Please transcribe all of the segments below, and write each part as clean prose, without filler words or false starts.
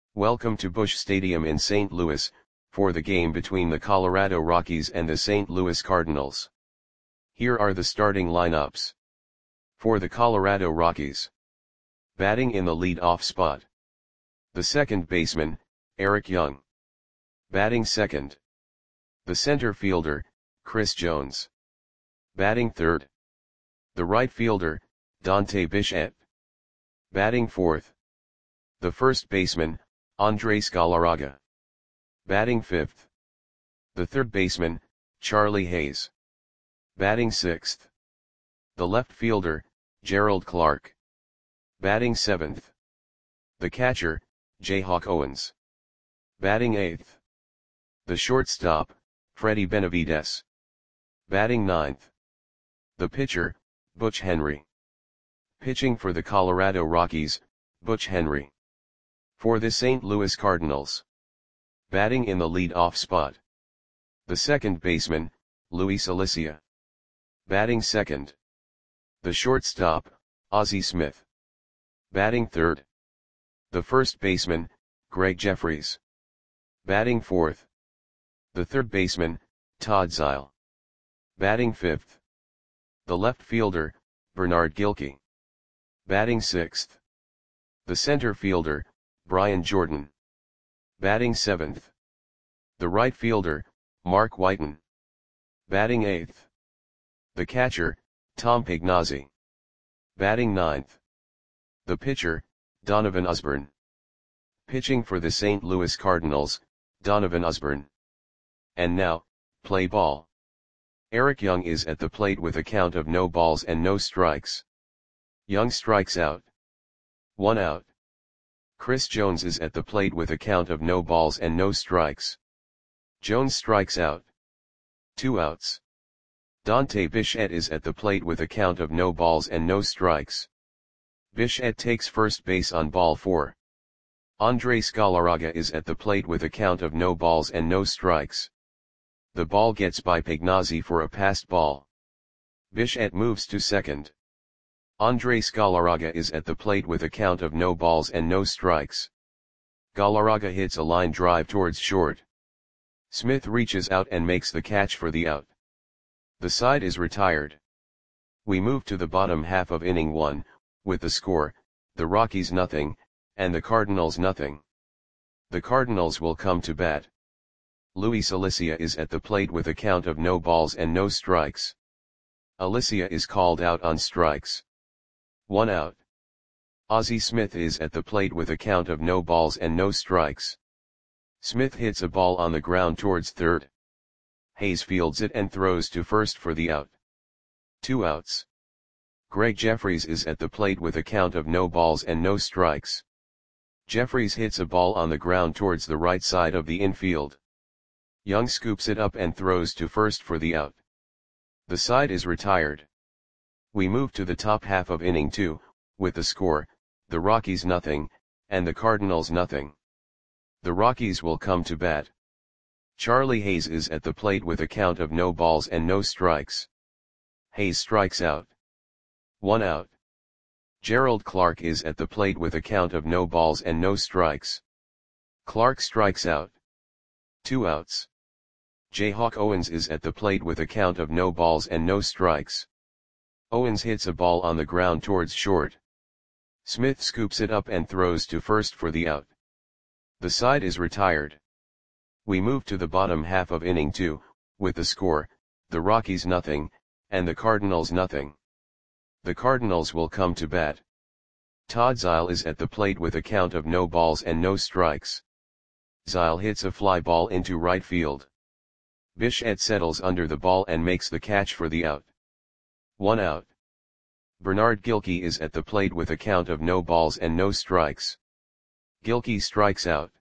Welcome to Busch Stadium in St. Louis, for the game between the Colorado Rockies and the St. Louis Cardinals. Here are the starting lineups. For the Colorado Rockies. Batting in the lead-off spot. The second baseman, Eric Young. Batting second. The center fielder, Chris Jones. Batting third. The right fielder, Dante Bichette. Batting fourth. The first baseman, Andres Galarraga. Batting fifth. The third baseman, Charlie Hayes. Batting sixth. The left fielder, Gerald Clark. Batting seventh. The catcher, Jayhawk Owens. Batting eighth. The shortstop, Freddie Benavides. Batting ninth. The pitcher, Butch Henry. Pitching for the Colorado Rockies, Butch Henry. For the St. Louis Cardinals. Batting in the lead-off spot. The second baseman, Luis Alicia. Batting second. The shortstop, Ozzie Smith. Batting third. The first baseman, Greg Jeffries. Batting fourth. The third baseman, Todd Zeile. Batting fifth. The left fielder, Bernard Gilkey. Batting sixth. The center fielder, Brian Jordan. Batting seventh. The right fielder, Mark Whiten. Batting eighth. The catcher, Tom Pignazzi. Batting ninth. The pitcher, Donovan Osborne. Pitching for the St. Louis Cardinals, Donovan Osborne. And now, play ball. Eric Young is at the plate with a count of no balls and no strikes. Young strikes out. 1 out. Chris Jones is at the plate with a count of no balls and no strikes. Jones strikes out. 2 outs. Dante Bichette is at the plate with a count of no balls and no strikes. Bichette takes first base on ball 4. Andres Galarraga is at the plate with a count of no balls and no strikes. The ball gets by Pignazzi for a passed ball. Bichette moves to second. Andres Galarraga is at the plate with a count of no balls and no strikes. Galarraga hits a line drive towards short. Smith reaches out and makes the catch for the out. The side is retired. We move to the bottom half of inning 1, with the score, the Rockies nothing, and the Cardinals nothing. The Cardinals will come to bat. Luis Alicia is at the plate with a count of no balls and no strikes. Alicia is called out on strikes. 1 out. Ozzie Smith is at the plate with a count of no balls and no strikes. Smith hits a ball on the ground towards third. Hayes fields it and throws to first for the out. 2 outs. Greg Jeffries is at the plate with a count of no balls and no strikes. Jeffries hits a ball on the ground towards the right side of the infield. Young scoops it up and throws to first for the out. The side is retired. We move to the top half of inning 2, with the score, the Rockies nothing, and the Cardinals nothing. The Rockies will come to bat. Charlie Hayes is at the plate with a count of no balls and no strikes. Hayes strikes out. 1 out. Gerald Clark is at the plate with a count of no balls and no strikes. Clark strikes out. 2 outs. Jayhawk Owens is at the plate with a count of no balls and no strikes. Owens hits a ball on the ground towards short. Smith scoops it up and throws to first for the out. The side is retired. We move to the bottom half of inning 2, with the score, the Rockies nothing, and the Cardinals nothing. The Cardinals will come to bat. Todd Zeile is at the plate with a count of no balls and no strikes. Zeile hits a fly ball into right field. Bichette settles under the ball and makes the catch for the out. 1 out. Bernard Gilkey is at the plate with a count of no balls and no strikes. Gilkey strikes out.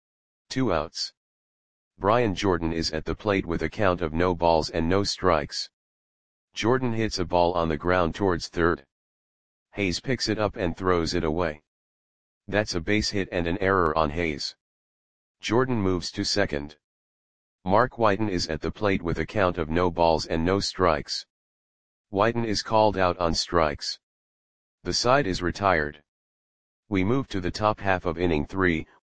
2 outs. Brian Jordan is at the plate with a count of no balls and no strikes. Jordan hits a ball on the ground towards third. Hayes picks it up and throws it away. That's a base hit and an error on Hayes. Jordan moves to second. Mark Whiten is at the plate with a count of no balls and no strikes. Whiten is called out on strikes. The side is retired. We move to the top half of inning 3,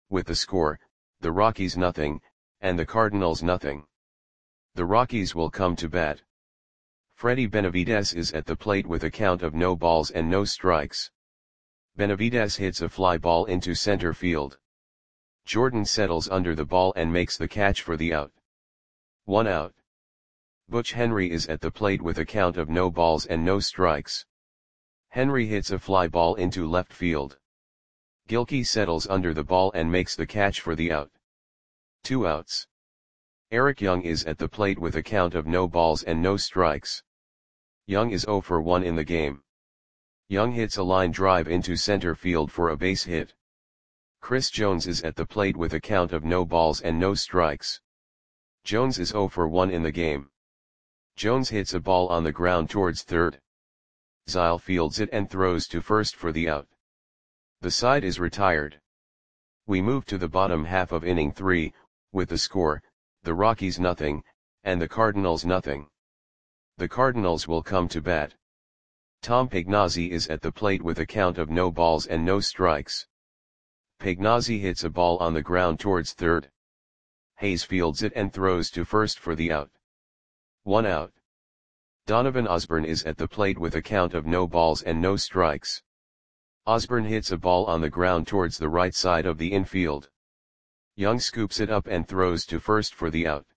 with the score, the Rockies nothing, and the Cardinals nothing. The Rockies will come to bat. Freddy Benavides is at the plate with a count of no balls and no strikes. Benavides hits a fly ball into center field. Jordan settles under the ball and makes the catch for the out. 1 out. Butch Henry is at the plate with a count of no balls and no strikes. Henry hits a fly ball into left field. Gilkey settles under the ball and makes the catch for the out. 2 outs. Eric Young is at the plate with a count of no balls and no strikes. Young is 0 for 1 in the game. Young hits a line drive into center field for a base hit. Chris Jones is at the plate with a count of no balls and no strikes. Jones is 0 for 1 in the game. Jones hits a ball on the ground towards third. Zile fields it and throws to first for the out. The side is retired. We move to the bottom half of inning 3, with the score, the Rockies nothing, and the Cardinals nothing. The Cardinals will come to bat. Tom Pagnozzi is at the plate with a count of no balls and no strikes. Pagnozzi hits a ball on the ground towards third. Hayes fields it and throws to first for the out. 1 out. Donovan Osborne is at the plate with a count of no balls and no strikes. Osborne hits a ball on the ground towards the right side of the infield. Young scoops it up and throws to first for the out.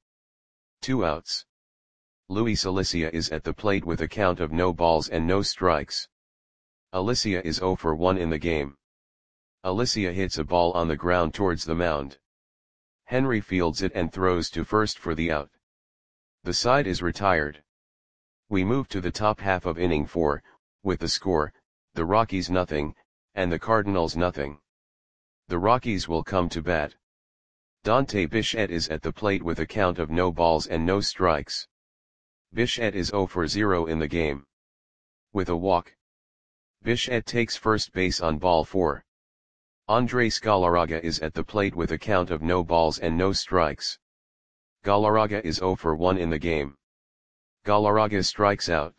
2 outs. Luis Alicia is at the plate with a count of no balls and no strikes. Alicia is 0 for 1 in the game. Alicia hits a ball on the ground towards the mound. Henry fields it and throws to first for the out. The side is retired. We move to the top half of inning 4, with the score, the Rockies nothing, and the Cardinals nothing. The Rockies will come to bat. Dante Bichette is at the plate with a count of no balls and no strikes. Bichette is 0 for 0 in the game. With a walk. Bichette takes first base on ball 4. Andres Galarraga is at the plate with a count of no balls and no strikes. Galarraga is 0 for 1 in the game. Galarraga strikes out.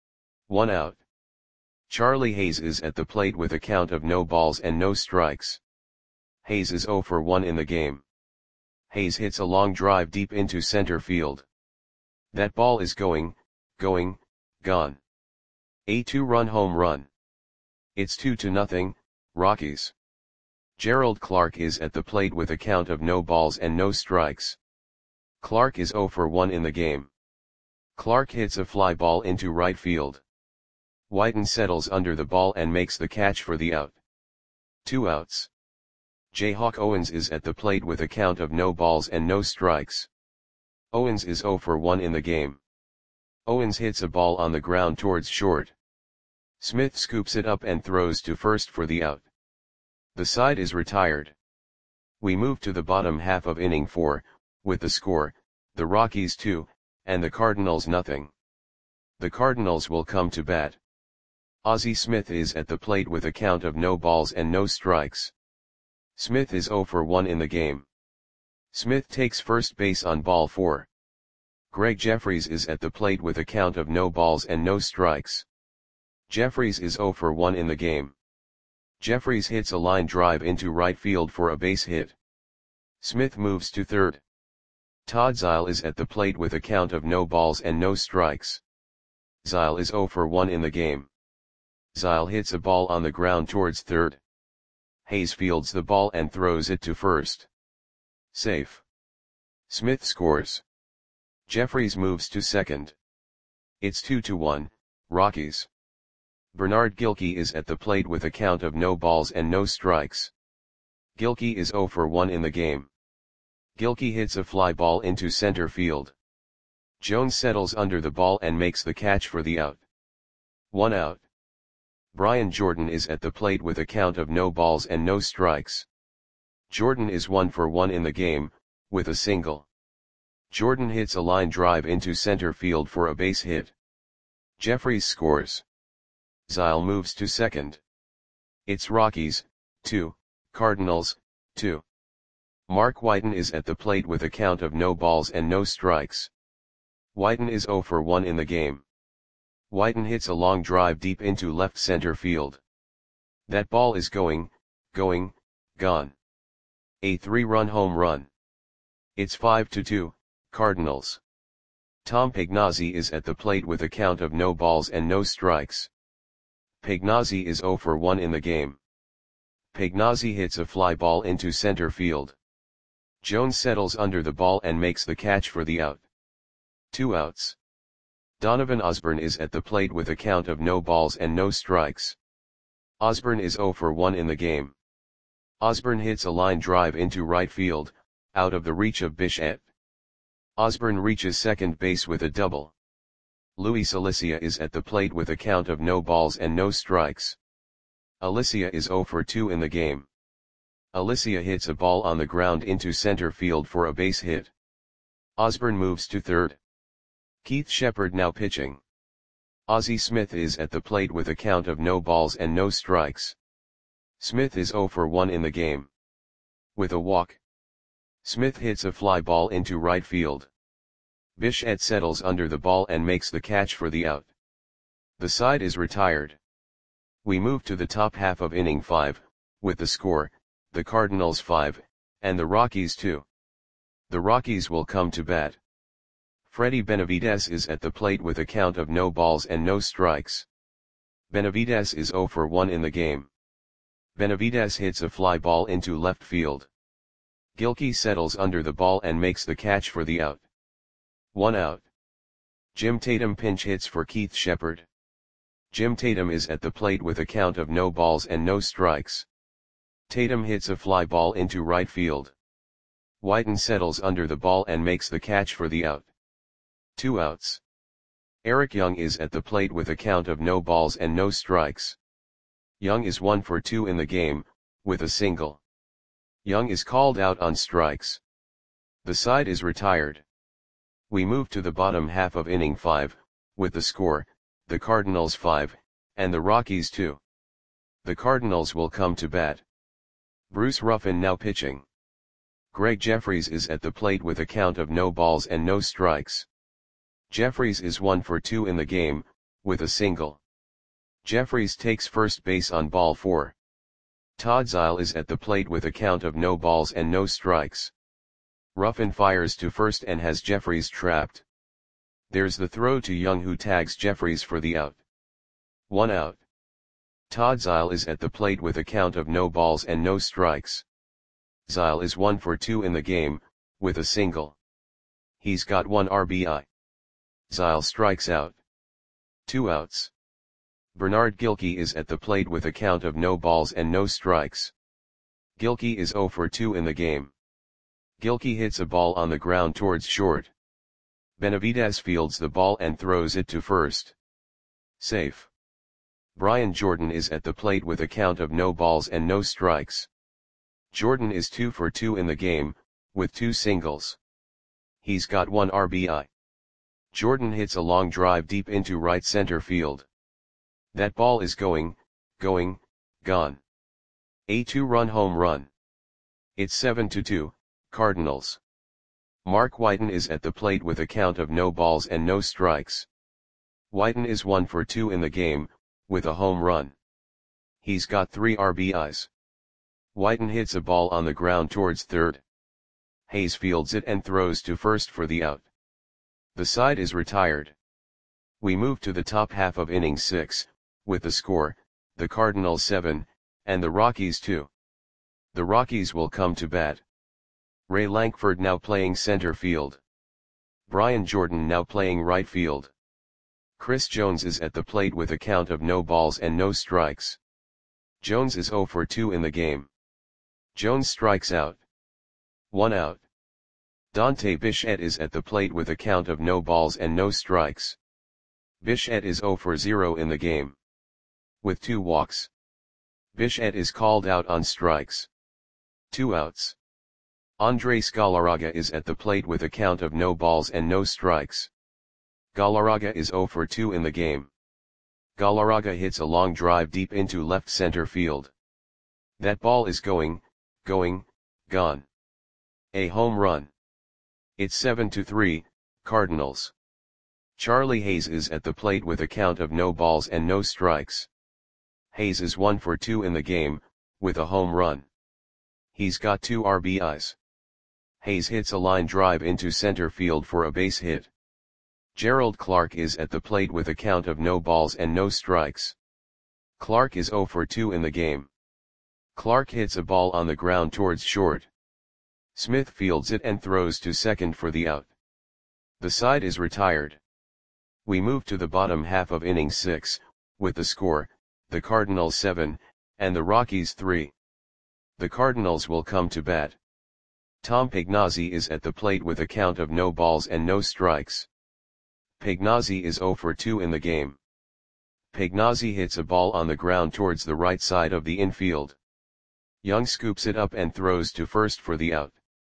1 out. Charlie Hayes is at the plate with a count of no balls and no strikes. Hayes is 0 for 1 in the game. Hayes hits a long drive deep into center field. That ball is going, gone. A 2-run home run. It's 2-0, Rockies. Gerald Clark is at the plate with a count of no balls and no strikes. Clark is 0 for 1 in the game. Clark hits a fly ball into right field. Whiten settles under the ball and makes the catch for the out. 2 outs. Jayhawk Owens is at the plate with a count of no balls and no strikes. Owens is 0 for 1 in the game. Owens hits a ball on the ground towards short. Smith scoops it up and throws to first for the out. The side is retired. We move to the bottom half of inning 4, with the score, the Rockies 2, and the Cardinals nothing. The Cardinals will come to bat. Ozzie Smith is at the plate with a count of no balls and no strikes. Smith is 0 for 1 in the game. Smith takes first base on ball 4. Greg Jeffries is at the plate with a count of no balls and no strikes. Jeffries is 0 for 1 in the game. Jeffries hits a line drive into right field for a base hit. Smith moves to third. Todd Zile is at the plate with a count of no balls and no strikes. Zile is 0 for 1 in the game. Zile hits a ball on the ground towards third. Hayes fields the ball and throws it to first. Safe. Smith scores. Jeffries moves to second. It's 2-1, Rockies. Bernard Gilkey is at the plate with a count of no balls and no strikes. Gilkey is 0 for 1 in the game. Gilkey hits a fly ball into center field. Jones settles under the ball and makes the catch for the out. 1 out. Brian Jordan is at the plate with a count of no balls and no strikes. Jordan is 1 for 1 in the game, with a single. Jordan hits a line drive into center field for a base hit. Jeffries scores. Zile moves to second. It's Rockies, 2, Cardinals, 2. Mark Whiten is at the plate with a count of no balls and no strikes. Whiten is 0 for 1 in the game. Whiten hits a long drive deep into left center field. That ball is going, gone. A 3-run home run. It's 5-2, Cardinals. Tom Pagnozzi is at the plate with a count of no balls and no strikes. Pagnozzi is 0 for 1 in the game. Pagnozzi hits a fly ball into center field. Jones settles under the ball and makes the catch for the out. 2 outs. Donovan Osborne is at the plate with a count of no balls and no strikes. Osborne is 0 for 1 in the game. Osborne hits a line drive into right field, out of the reach of Bichette. Osborne reaches second base with a double. Luis Alicia is at the plate with a count of no balls and no strikes. Alicia is 0 for 2 in the game. Alicia hits a ball on the ground into center field for a base hit. Osborne moves to third. Keith Shepard now pitching. Ozzie Smith is at the plate with a count of no balls and no strikes. Smith is 0 for 1 in the game. With a walk, Smith hits a fly ball into right field. Bichette settles under the ball and makes the catch for the out. The side is retired. We move to the top half of inning 5, with the score, the Cardinals 5, and the Rockies 2. The Rockies will come to bat. Freddie Benavidez is at the plate with a count of no balls and no strikes. Benavidez is 0 for 1 in the game. Benavidez hits a fly ball into left field. Gilkey settles under the ball and makes the catch for the out. 1 out. Jim Tatum pinch hits for Keith Shepard. Jim Tatum is at the plate with a count of no balls and no strikes. Tatum hits a fly ball into right field. Whiten settles under the ball and makes the catch for the out. 2 outs. Eric Young is at the plate with a count of no balls and no strikes. Young is 1 for 2 in the game, with a single. Young is called out on strikes. The side is retired. We move to the bottom half of inning 5, with the score, the Cardinals 5, and the Rockies 2. The Cardinals will come to bat. Bruce Ruffin now pitching. Greg Jeffries is at the plate with a count of no balls and no strikes. Jeffries is 1 for 2 in the game, with a single. Jeffries takes first base on ball 4. Todd Zeile is at the plate with a count of no balls and no strikes. Ruffin fires to first and has Jeffries trapped. There's the throw to Young, who tags Jeffries for the out. 1 out. Todd Zeile is at the plate with a count of no balls and no strikes. Zeile is 1 for 2 in the game, with a single. He's got 1 RBI. Zeile strikes out. 2 outs. Bernard Gilkey is at the plate with a count of no balls and no strikes. Gilkey is 0 for 2 in the game. Gilkey hits a ball on the ground towards short. Benavidez fields the ball and throws it to first. Safe. Brian Jordan is at the plate with a count of no balls and no strikes. Jordan is 2 for 2 in the game, with 2 singles. He's got 1 RBI. Jordan hits a long drive deep into right center field. That ball is going, gone. A 2-run home run. It's 7-2, Cardinals. Mark Whiten is at the plate with a count of no balls and no strikes. Whiten is 1 for 2 in the game, with a home run. He's got 3 RBIs. Whiten hits a ball on the ground towards third. Hayes fields it and throws to first for the out. The side is retired. We move to the top half of inning 6, with the score, the Cardinals 7, and the Rockies 2. The Rockies will come to bat. Ray Lankford now playing center field. Brian Jordan now playing right field. Chris Jones is at the plate with a count of no balls and no strikes. Jones is 0 for 2 in the game. Jones strikes out. 1 out. Dante Bichette is at the plate with a count of no balls and no strikes. Bichette is 0 for 0 in the game. With 2 walks. Bichette is called out on strikes. 2 outs. Andres Galarraga is at the plate with a count of no balls and no strikes. Galarraga is 0 for 2 in the game. Galarraga hits a long drive deep into left center field. That ball is going, gone. A home run. It's 7-3, Cardinals. Charlie Hayes is at the plate with a count of no balls and no strikes. Hayes is 1 for 2 in the game, with a home run. He's got 2 RBIs. Hayes hits a line drive into center field for a base hit. Gerald Clark is at the plate with a count of no balls and no strikes. Clark is 0 for 2 in the game. Clark hits a ball on the ground towards short. Smith fields it and throws to second for the out. The side is retired. We move to the bottom half of inning 6, with the score, the Cardinals 7, and the Rockies 3. The Cardinals will come to bat. Tom Pagnozzi is at the plate with a count of no balls and no strikes. Pagnozzi is 0 for 2 in the game. Pagnozzi hits a ball on the ground towards the right side of the infield. Young scoops it up and throws to first for the out.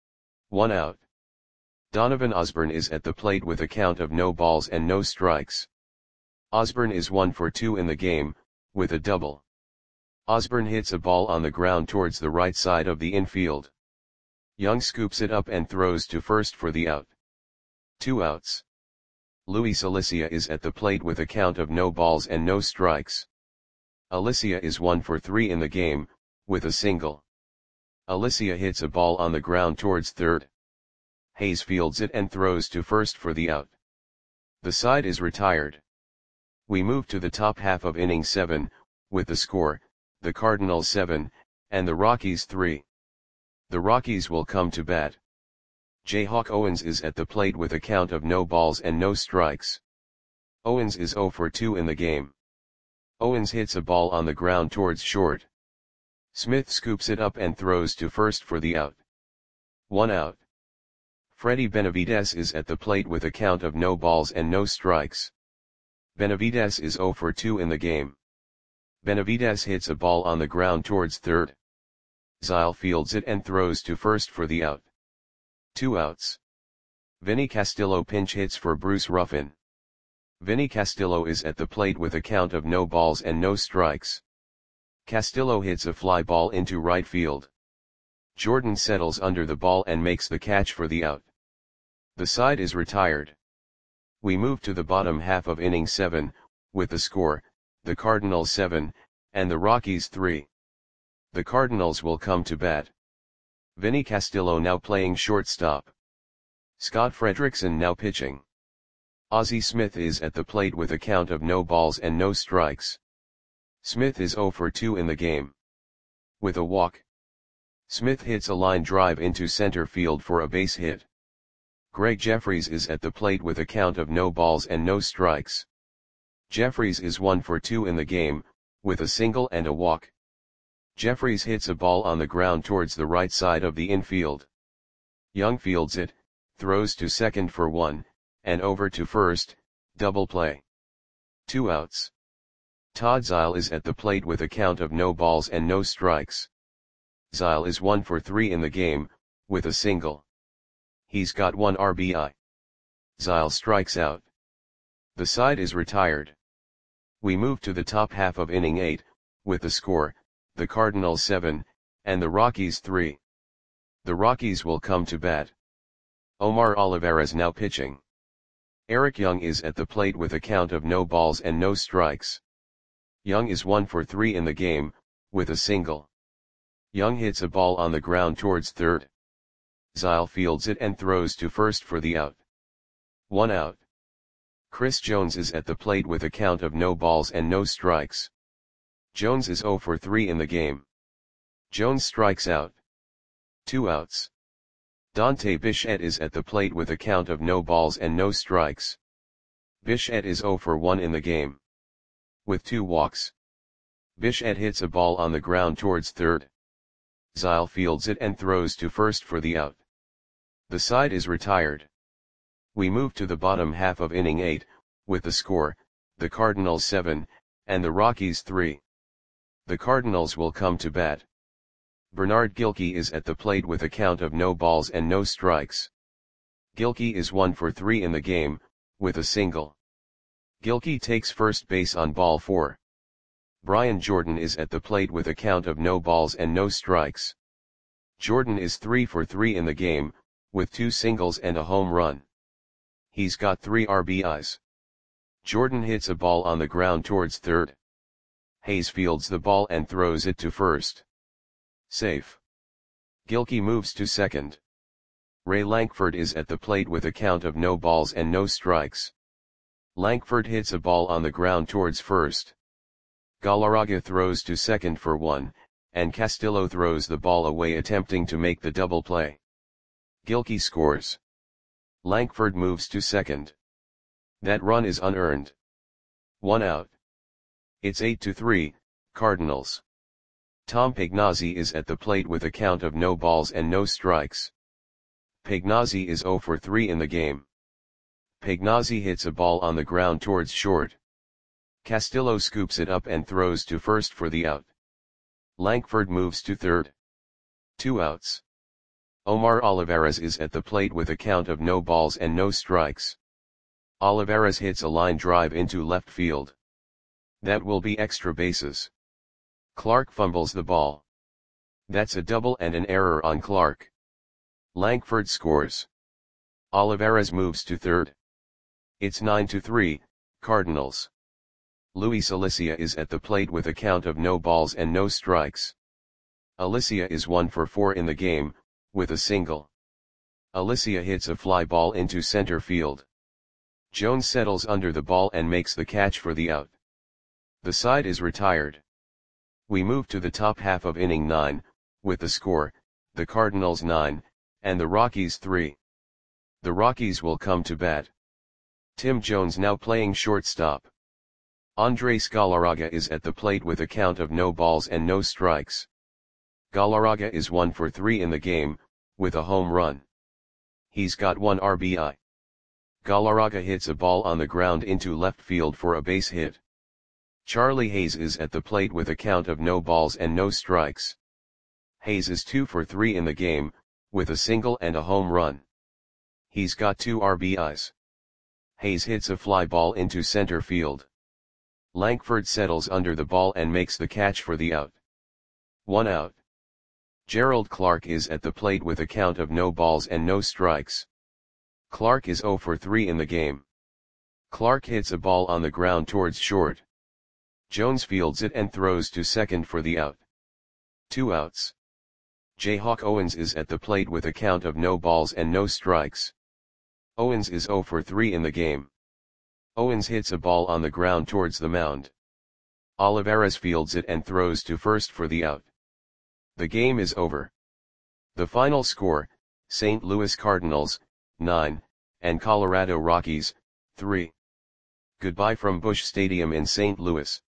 1 out. Donovan Osborne is at the plate with a count of no balls and no strikes. Osborne is 1 for 2 in the game, with a double. Osborne hits a ball on the ground towards the right side of the infield. Young scoops it up and throws to first for the out. 2 outs. Luis Alicia is at the plate with a count of no balls and no strikes. Alicia is 1 for 3 in the game, with a single. Alicia hits a ball on the ground towards third. Hayes fields it and throws to first for the out. The side is retired. We move to the top half of inning 7, with the score, the Cardinals 7, and the Rockies 3. The Rockies will come to bat. Jayhawk Owens is at the plate with a count of no balls and no strikes. Owens is 0 for 2 in the game. Owens hits a ball on the ground towards short. Smith scoops it up and throws to first for the out. 1 out. Freddie Benavidez is at the plate with a count of no balls and no strikes. Benavidez is 0 for 2 in the game. Benavidez hits a ball on the ground towards third. Zile fields it and throws to first for the out. 2 outs. Vinny Castillo pinch hits for Bruce Ruffin. Vinny Castillo is at the plate with a count of no balls and no strikes. Castillo hits a fly ball into right field. Jordan settles under the ball and makes the catch for the out. The side is retired. We move to the bottom half of inning 7, with the score, the Cardinals 7, and the Rockies 3. The Cardinals will come to bat. Vinny Castillo now playing shortstop. Scott Frederickson now pitching. Ozzie Smith is at the plate with a count of no balls and no strikes. Smith is 0 for 2 in the game. With a walk. Smith hits a line drive into center field for a base hit. Greg Jeffries is at the plate with a count of no balls and no strikes. Jeffries is 1 for 2 in the game, with a single and a walk. Jeffries hits a ball on the ground towards the right side of the infield. Young fields it, throws to second for 1, and over to first, double play. 2 outs. Todd Zile is at the plate with a count of no balls and no strikes. Zile is 1 for 3 in the game, with a single. He's got 1 RBI. Zile strikes out. The side is retired. We move to the top half of inning 8, with the score, the Cardinals 7, and the Rockies 3. The Rockies will come to bat. Omar Olivares now pitching. Eric Young is at the plate with a count of no balls and no strikes. Young is 1 for 3 in the game, with a single. Young hits a ball on the ground towards third. Zile fields it and throws to first for the out. 1 out. Chris Jones is at the plate with a count of no balls and no strikes. Jones is 0 for 3 in the game. Jones strikes out. 2 outs. Dante Bichette is at the plate with a count of no balls and no strikes. Bichette is 0 for 1 in the game. With 2 walks. Bichette hits a ball on the ground towards third. Zile fields it and throws to first for the out. The side is retired. We move to the bottom half of inning 8, with the score, the Cardinals 7, and the Rockies 3. The Cardinals will come to bat. Bernard Gilkey is at the plate with a count of no balls and no strikes. Gilkey is 1 for 3 in the game, with a single. Gilkey takes first base on ball 4. Brian Jordan is at the plate with a count of no balls and no strikes. Jordan is 3 for 3 in the game, with 2 singles and a home run. He's got 3 RBIs. Jordan hits a ball on the ground towards third. Hayes fields the ball and throws it to first. Safe. Gilkey moves to second. Ray Lankford is at the plate with a count of no balls and no strikes. Lankford hits a ball on the ground towards first. Galarraga throws to second for one, and Castillo throws the ball away attempting to make the double play. Gilkey scores. Lankford moves to second. That run is unearned. 1 out. It's 8-3, Cardinals. Tom Pagnozzi is at the plate with a count of no balls and no strikes. Pagnozzi is 0 for 3 in the game. Pagnozzi hits a ball on the ground towards short. Castillo scoops it up and throws to first for the out. Lankford moves to third. 2 outs. Omar Olivares is at the plate with a count of no balls and no strikes. Olivares hits a line drive into left field. That will be extra bases. Clark fumbles the ball. That's a double and an error on Clark. Lankford scores. Olivares moves to third. It's 9-3, Cardinals. Luis Alicia is at the plate with a count of no balls and no strikes. Alicia is 1 for 4 in the game, with a single. Alicia hits a fly ball into center field. Jones settles under the ball and makes the catch for the out. The side is retired. We move to the top half of inning 9, with the score, the Cardinals 9, and the Rockies 3. The Rockies will come to bat. Tim Jones now playing shortstop. Andres Galarraga is at the plate with a count of no balls and no strikes. Galarraga is 1 for 3 in the game, with a home run. He's got 1 RBI. Galarraga hits a ball on the ground into left field for a base hit. Charlie Hayes is at the plate with a count of no balls and no strikes. Hayes is 2 for 3 in the game, with a single and a home run. He's got 2 RBIs. Hayes hits a fly ball into center field. Lankford settles under the ball and makes the catch for the out. 1 out. Gerald Clark is at the plate with a count of no balls and no strikes. Clark is 0 for 3 in the game. Clark hits a ball on the ground towards short. Jones fields it and throws to second for the out. 2 outs. Jayhawk Owens is at the plate with a count of no balls and no strikes. Owens is 0 for 3 in the game. Owens hits a ball on the ground towards the mound. Olivares fields it and throws to first for the out. The game is over. The final score, St. Louis Cardinals, 9, and Colorado Rockies, 3. Goodbye from Busch Stadium in St. Louis.